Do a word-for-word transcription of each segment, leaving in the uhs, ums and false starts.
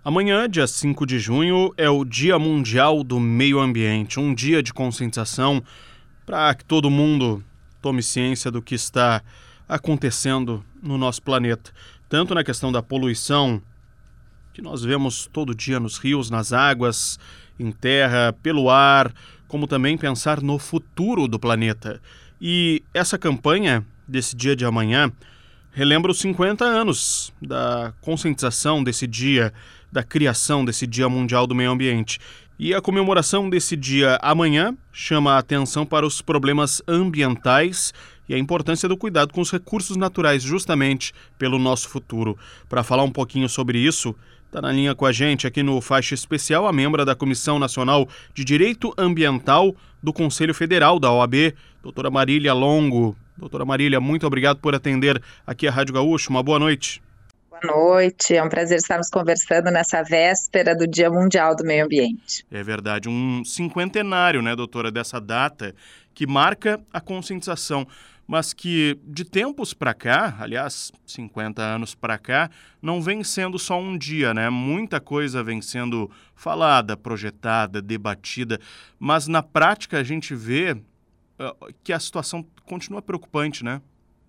Amanhã, dia cinco de junho, é o Dia Mundial do Meio Ambiente, um dia de conscientização para que todo mundo tome ciência do que está acontecendo no nosso planeta, tanto na questão da poluição, que nós vemos todo dia nos rios, nas águas, em terra, pelo ar, como também pensar no futuro do planeta. E essa campanha desse dia de amanhã relembra os cinquenta anos da conscientização desse dia, da criação desse Dia Mundial do Meio Ambiente. E a comemoração desse dia amanhã chama a atenção para os problemas ambientais e a importância do cuidado com os recursos naturais, justamente pelo nosso futuro. Para falar um pouquinho sobre isso, está na linha com a gente aqui no Faixa Especial a membra da Comissão Nacional de Direito Ambiental do Conselho Federal da O A B, doutora Marília Longo. Doutora Marília, muito obrigado por atender aqui a Rádio Gaúcho. Uma boa noite. Boa noite, é um prazer estarmos conversando nessa véspera do Dia Mundial do Meio Ambiente. É verdade, um cinquentenário, né, doutora, dessa data que marca a conscientização, mas que de tempos para cá, aliás, cinquenta anos para cá, não vem sendo só um dia, né? Muita coisa vem sendo falada, projetada, debatida, mas na prática a gente vê uh, que a situação continua preocupante, né?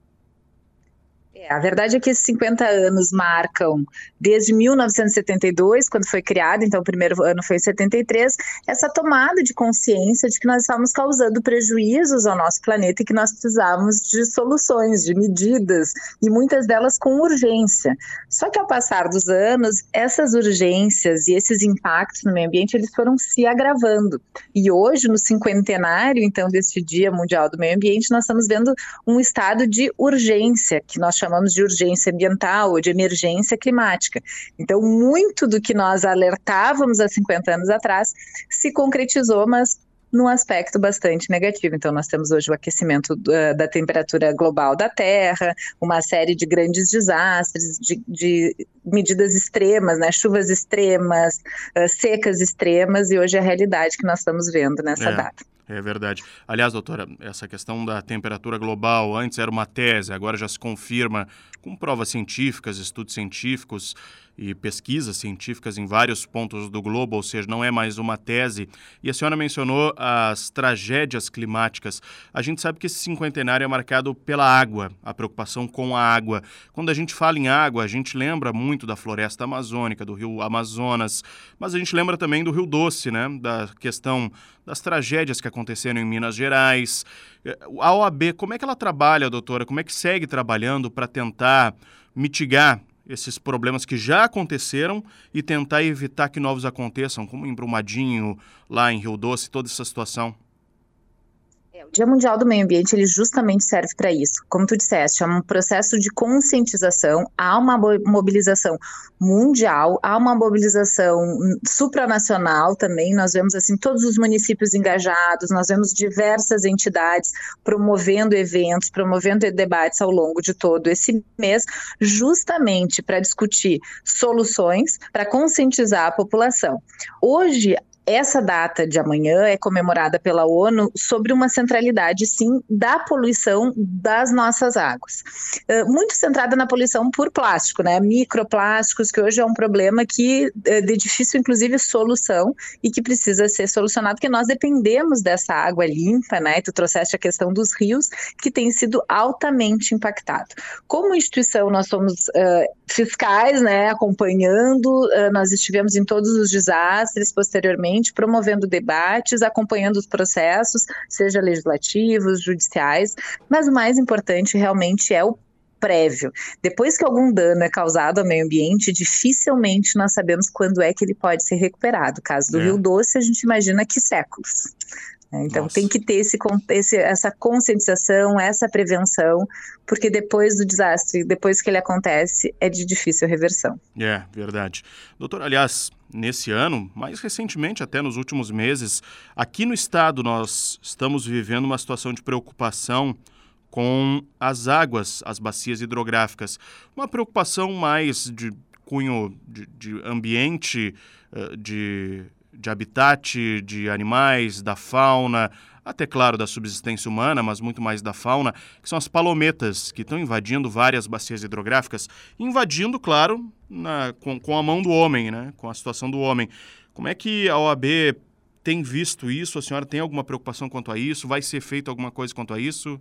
É, a verdade é que esses cinquenta anos marcam desde mil novecentos e setenta e dois, quando foi criado, então o primeiro ano foi em setenta e três, essa tomada de consciência de que nós estávamos causando prejuízos ao nosso planeta e que nós precisávamos de soluções, de medidas, e muitas delas com urgência. Só que ao passar dos anos, essas urgências e esses impactos no meio ambiente, eles foram se agravando. E hoje, no cinquentenário, então, deste Dia Mundial do Meio Ambiente, nós estamos vendo um estado de urgência, que nós chamamos chamamos de urgência ambiental ou de emergência climática. Então, muito do que nós alertávamos há cinquenta anos atrás se concretizou, mas num aspecto bastante negativo. Então, nós temos hoje o aquecimento da, da temperatura global da Terra, uma série de grandes desastres, de, de medidas extremas, né? Chuvas extremas, uh, secas extremas, e hoje é a realidade que nós estamos vendo nessa é. data. É verdade. Aliás, doutora, essa questão da temperatura global, antes era uma tese, agora já se confirma com provas científicas, estudos científicos e pesquisas científicas em vários pontos do globo, ou seja, não é mais uma tese. E a senhora mencionou as tragédias climáticas. A gente sabe que esse cinquentenário é marcado pela água, a preocupação com a água. Quando a gente fala em água, a gente lembra muito da floresta amazônica, do rio Amazonas, mas a gente lembra também do Rio Doce, né? Da questão das tragédias que aconteceram em Minas Gerais. A O A B, como é que ela trabalha, doutora? Como é que segue trabalhando para tentar mitigar esses problemas que já aconteceram e tentar evitar que novos aconteçam, como em Brumadinho, lá em Rio Doce, toda essa situação? O Dia Mundial do Meio Ambiente, ele justamente serve para isso. Como tu disseste, é um processo de conscientização, há uma mobilização mundial, há uma mobilização supranacional também, nós vemos assim todos os municípios engajados, nós vemos diversas entidades promovendo eventos, promovendo debates ao longo de todo esse mês, justamente para discutir soluções, para conscientizar a população. Hoje, essa data de amanhã é comemorada pela ONU sobre uma centralidade, sim, da poluição das nossas águas. Uh, muito centrada na poluição por plástico, né? Microplásticos, que hoje é um problema que é de difícil, inclusive, solução e que precisa ser solucionado, porque nós dependemos dessa água limpa, né? E tu trouxeste a questão dos rios, que tem sido altamente impactado. Como instituição, nós somos uh, fiscais, né? Acompanhando, uh, nós estivemos em todos os desastres posteriormente, promovendo debates, acompanhando os processos, seja legislativos, judiciais, mas o mais importante realmente é o prévio. Depois que algum dano é causado ao meio ambiente, dificilmente nós sabemos quando é que ele pode ser recuperado. No caso do é. Rio Doce, a gente imagina que séculos. Então Nossa. Tem que ter esse, esse, essa conscientização, essa prevenção, porque depois do desastre, depois que ele acontece, é de difícil reversão. É, verdade. Doutor, aliás, nesse ano, mais recentemente, até nos últimos meses, aqui no estado nós estamos vivendo uma situação de preocupação com as águas, as bacias hidrográficas. Uma preocupação mais de cunho de, de ambiente, de... de habitat de animais, da fauna, até claro da subsistência humana, mas muito mais da fauna, que são as palometas, que estão invadindo várias bacias hidrográficas, invadindo, claro, na, com, com a mão do homem, né? Com a situação do homem. Como é que a O A B tem visto isso? A senhora tem alguma preocupação quanto a isso? Vai ser feito alguma coisa quanto a isso?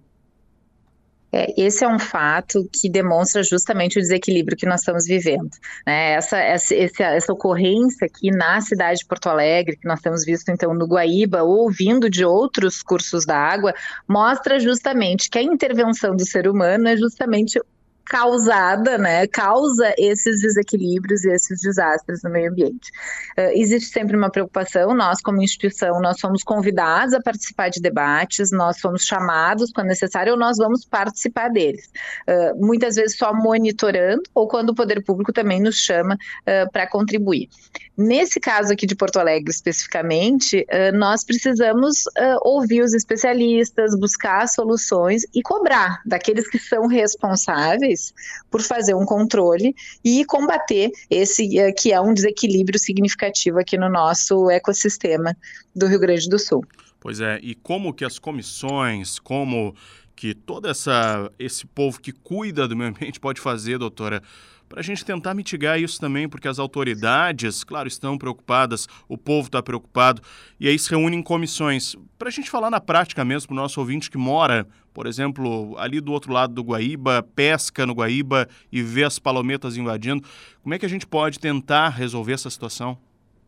É, esse é um fato que demonstra justamente o desequilíbrio que nós estamos vivendo, né? Essa, essa, essa, essa ocorrência aqui na cidade de Porto Alegre, que nós temos visto então no Guaíba, ou vindo de outros cursos da água, mostra justamente que a intervenção do ser humano é justamente causada, né, causa esses desequilíbrios e esses desastres no meio ambiente. Uh, existe sempre uma preocupação, nós como instituição, nós somos convidados a participar de debates, nós somos chamados quando necessário, ou nós vamos participar deles. Uh, muitas vezes só monitorando, ou quando o poder público também nos chama uh, para contribuir. Nesse caso aqui de Porto Alegre especificamente, uh, nós precisamos uh, ouvir os especialistas, buscar soluções e cobrar daqueles que são responsáveis por fazer um controle e combater esse que é um desequilíbrio significativo aqui no nosso ecossistema do Rio Grande do Sul. Pois é, e como que as comissões, como que todo essa, esse povo que cuida do meio ambiente pode fazer, doutora, para a gente tentar mitigar isso também, porque as autoridades, claro, estão preocupadas, o povo está preocupado, e aí se reúnem em comissões. Para a gente falar na prática mesmo, para o nosso ouvinte que mora, por exemplo, ali do outro lado do Guaíba, pesca no Guaíba e vê as palometas invadindo, como é que a gente pode tentar resolver essa situação?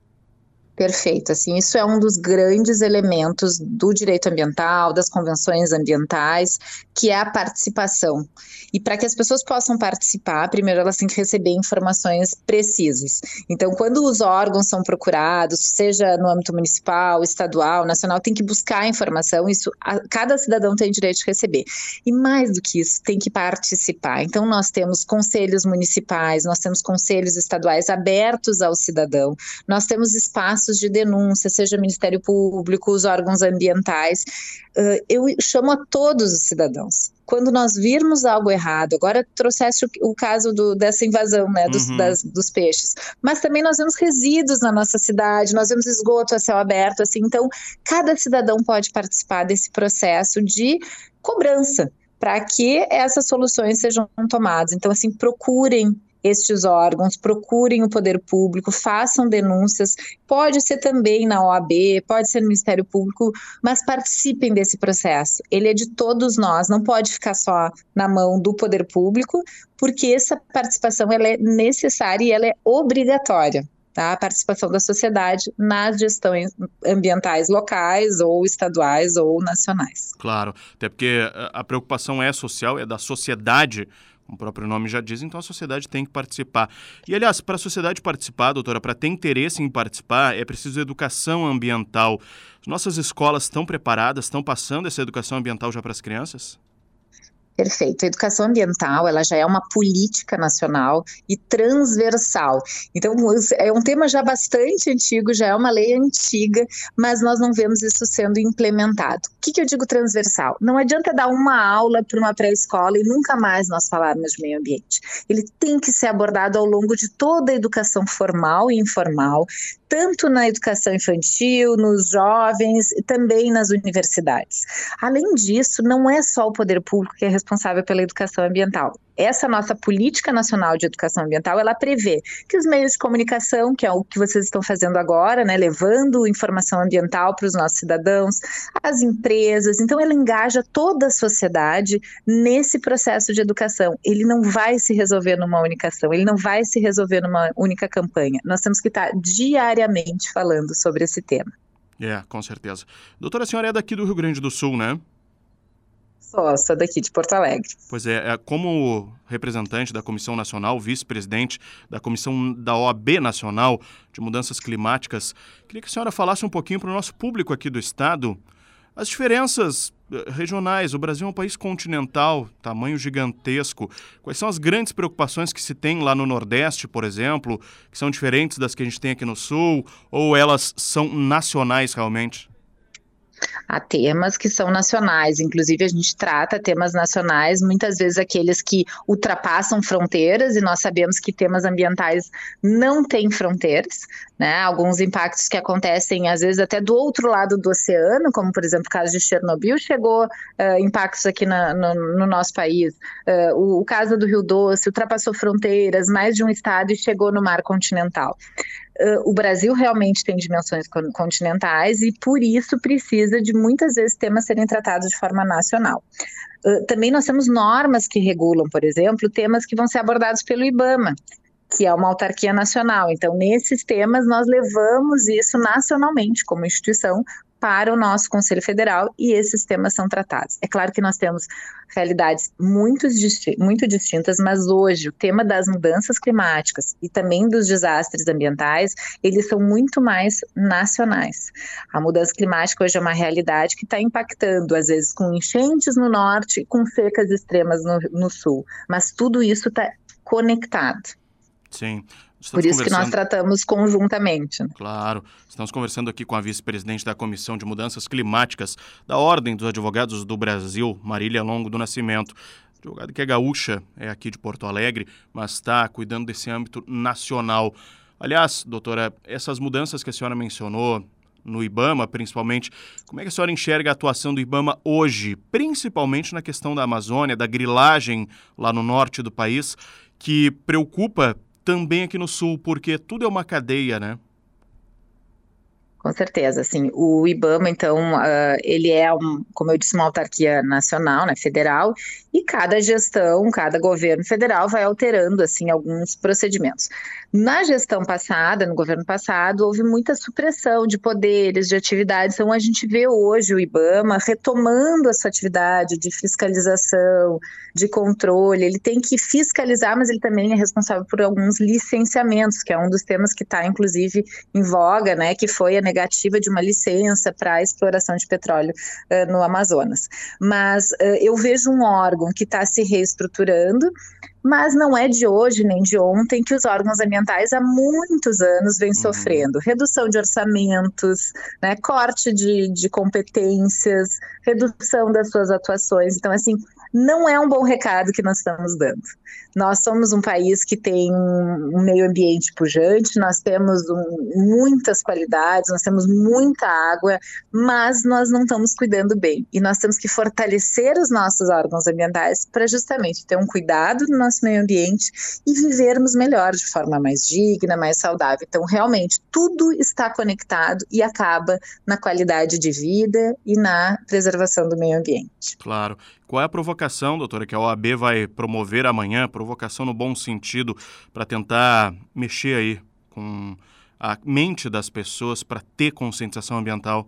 Perfeito, assim, isso é um dos grandes elementos do direito ambiental, das convenções ambientais, que é a participação. E para que as pessoas possam participar, primeiro elas têm que receber informações precisas. Então, quando os órgãos são procurados, seja no âmbito municipal, estadual, nacional, tem que buscar a informação, isso a, cada cidadão tem direito de receber. E mais do que isso, tem que participar. Então, nós temos conselhos municipais, nós temos conselhos estaduais abertos ao cidadão, nós temos espaços de denúncia, seja Ministério Público, os órgãos ambientais. Uh, eu chamo a todos os cidadãos. Quando nós virmos algo errado, agora trouxeste o, o caso do, dessa invasão, né, dos, uhum. das, dos peixes, mas também nós vemos resíduos na nossa cidade, nós vemos esgoto a céu aberto, assim, então cada cidadão pode participar desse processo de cobrança para que essas soluções sejam tomadas. Então, assim, procurem estes órgãos, procurem o poder público, façam denúncias, pode ser também na O A B, pode ser no Ministério Público, mas participem desse processo. Ele é de todos nós, não pode ficar só na mão do poder público, porque essa participação ela é necessária e ela é obrigatória. Tá? A participação da sociedade nas gestões ambientais locais ou estaduais ou nacionais. Claro, até porque a preocupação é social, é da sociedade, como o próprio nome já diz, então a sociedade tem que participar. E, aliás, para a sociedade participar, doutora, para ter interesse em participar, é preciso educação ambiental. As nossas escolas estão preparadas, estão passando essa educação ambiental já para as crianças? Perfeito. A educação ambiental, ela já é uma política nacional e transversal. Então, é um tema já bastante antigo, já é uma lei antiga, mas nós não vemos isso sendo implementado. O que, que eu digo transversal? Não adianta dar uma aula para uma pré-escola e nunca mais nós falarmos de meio ambiente. Ele tem que ser abordado ao longo de toda a educação formal e informal, tanto na educação infantil, nos jovens e também nas universidades. Além disso, não é só o poder público que é responsável pela educação ambiental. Essa nossa política nacional de educação ambiental, ela prevê que os meios de comunicação, que é o que vocês estão fazendo agora, né, levando informação ambiental para os nossos cidadãos, as empresas, então ela engaja toda a sociedade nesse processo de educação. Ele não vai se resolver numa única ação, ele não vai se resolver numa única campanha. Nós temos que estar diariamente falando sobre esse tema. É, com certeza. Doutora, a senhora é daqui do Rio Grande do Sul, né? Sou, sou daqui de Porto Alegre. Pois é, como representante da Comissão Nacional, vice-presidente da Comissão da O A B Nacional de Mudanças Climáticas, queria que a senhora falasse um pouquinho para o nosso público aqui do estado as diferenças regionais. O Brasil é um país continental, tamanho gigantesco. Quais são as grandes preocupações que se tem lá no Nordeste, por exemplo, que são diferentes das que a gente tem aqui no Sul, ou elas são nacionais realmente? Há temas que são nacionais, inclusive a gente trata temas nacionais, muitas vezes aqueles que ultrapassam fronteiras, e nós sabemos que temas ambientais não têm fronteiras, né? Alguns impactos que acontecem, às vezes, até do outro lado do oceano, como, por exemplo, o caso de Chernobyl, chegou uh, impactos aqui na, no, no nosso país. Uh, o, o caso do Rio Doce ultrapassou fronteiras, mais de um estado e chegou no mar continental. Uh, o Brasil realmente tem dimensões continentais e, por isso, precisa de, muitas vezes, temas serem tratados de forma nacional. Uh, também nós temos normas que regulam, por exemplo, temas que vão ser abordados pelo IBAMA, que é uma autarquia nacional. Então, nesses temas, nós levamos isso nacionalmente, como instituição, para o nosso Conselho Federal, e esses temas são tratados. É claro que nós temos realidades muito, disti- muito distintas, mas hoje o tema das mudanças climáticas e também dos desastres ambientais, eles são muito mais nacionais. A mudança climática hoje é uma realidade que está impactando, às vezes, com enchentes no norte e com secas extremas no, no sul, mas tudo isso está conectado. Sim. Por isso que nós tratamos conjuntamente. Claro. Estamos conversando aqui com a vice-presidente da Comissão de Mudanças Climáticas da Ordem dos Advogados do Brasil, Marília Longo do Nascimento. Advogada que é gaúcha, é aqui de Porto Alegre, mas está cuidando desse âmbito nacional. Aliás, doutora, essas mudanças que a senhora mencionou no IBAMA, principalmente, como é que a senhora enxerga a atuação do IBAMA hoje, principalmente na questão da Amazônia, da grilagem lá no norte do país, que preocupa também aqui no sul, porque tudo é uma cadeia, né? Com certeza, assim, o IBAMA, então, uh, ele é, um, como eu disse, uma autarquia nacional, né, federal, e cada gestão, cada governo federal vai alterando, assim, alguns procedimentos. Na gestão passada, no governo passado, houve muita supressão de poderes, de atividades, então a gente vê hoje o IBAMA retomando a sua atividade de fiscalização, de controle. Ele tem que fiscalizar, mas ele também é responsável por alguns licenciamentos, que é um dos temas que está, inclusive, em voga, né, que foi a negativa de uma licença para a exploração de petróleo uh, no Amazonas. Mas uh, eu vejo um órgão que está se reestruturando, mas não é de hoje nem de ontem que os órgãos ambientais há muitos anos vêm uhum. sofrendo redução de orçamentos, né, corte de, de competências, redução das suas atuações. Então, assim, não é um bom recado que nós estamos dando. Nós somos um país que tem um meio ambiente pujante, nós temos um, muitas qualidades, nós temos muita água, mas nós não estamos cuidando bem. E nós temos que fortalecer os nossos órgãos ambientais para justamente ter um cuidado no nosso meio ambiente e vivermos melhor, de forma mais digna, mais saudável. Então, realmente, tudo está conectado e acaba na qualidade de vida e na preservação do meio ambiente. Claro. Qual é a provocação, doutora, que a O A B vai promover amanhã, provocação no bom sentido, para tentar mexer aí com a mente das pessoas para ter conscientização ambiental?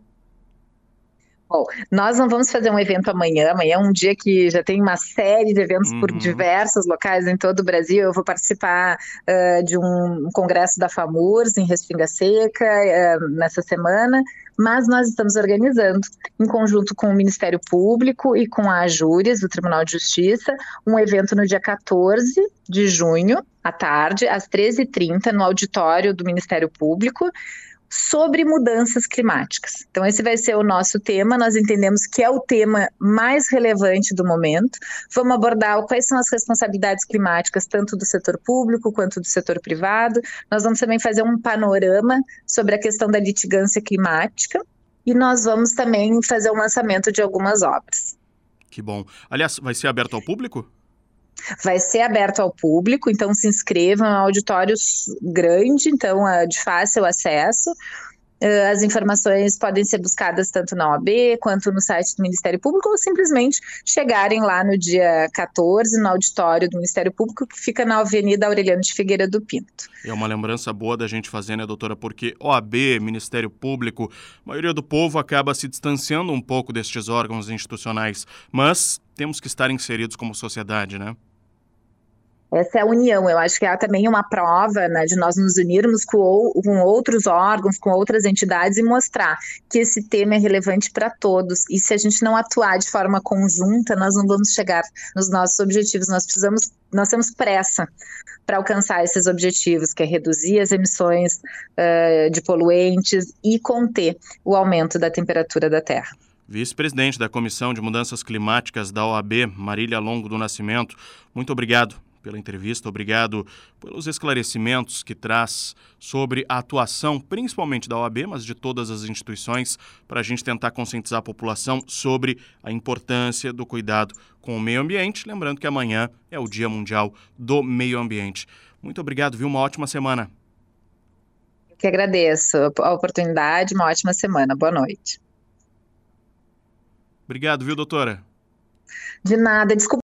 Bom, nós não vamos fazer um evento amanhã, amanhã é um dia que já tem uma série de eventos uhum. por diversos locais em todo o Brasil. Eu vou participar uh, de um congresso da FAMURS em Restinga Seca uh, nessa semana, mas nós estamos organizando, em conjunto com o Ministério Público e com a AJURES, do Tribunal de Justiça, um evento no dia quatorze de junho, à tarde, às treze e trinta, no auditório do Ministério Público, sobre mudanças climáticas. Então, esse vai ser o nosso tema. Nós entendemos que é o tema mais relevante do momento. Vamos abordar quais são as responsabilidades climáticas, tanto do setor público quanto do setor privado. Nós vamos também fazer um panorama sobre a questão da litigância climática e nós vamos também fazer o lançamento de algumas obras. Que bom. Aliás, vai ser aberto ao público? Vai ser aberto ao público, então se inscrevam, é um auditório grande, então é de fácil acesso. As informações podem ser buscadas tanto na O A B quanto no site do Ministério Público ou simplesmente chegarem lá no dia quatorze, no auditório do Ministério Público, que fica na Avenida Aureliano de Figueira do Pinto. É uma lembrança boa da gente fazer, né, doutora? Porque O A B, Ministério Público, a maioria do povo acaba se distanciando um pouco destes órgãos institucionais, mas temos que estar inseridos como sociedade, né? Essa é a união. Eu acho que é também uma prova, né, de nós nos unirmos com, com outros órgãos, com outras entidades e mostrar que esse tema é relevante para todos. E se a gente não atuar de forma conjunta, nós não vamos chegar nos nossos objetivos. Nós precisamos nós temos pressa para alcançar esses objetivos, que é reduzir as emissões uh, de poluentes e conter o aumento da temperatura da Terra. Vice-presidente da Comissão de Mudanças Climáticas da O A B, Marília Longo do Nascimento, muito obrigado pela entrevista, obrigado pelos esclarecimentos que traz sobre a atuação, principalmente da O A B, mas de todas as instituições, para a gente tentar conscientizar a população sobre a importância do cuidado com o meio ambiente. Lembrando que amanhã é o Dia Mundial do Meio Ambiente. Muito obrigado, viu? Uma ótima semana. Eu que agradeço a oportunidade, uma ótima semana. Boa noite. Obrigado, viu, doutora? De nada, desculpa.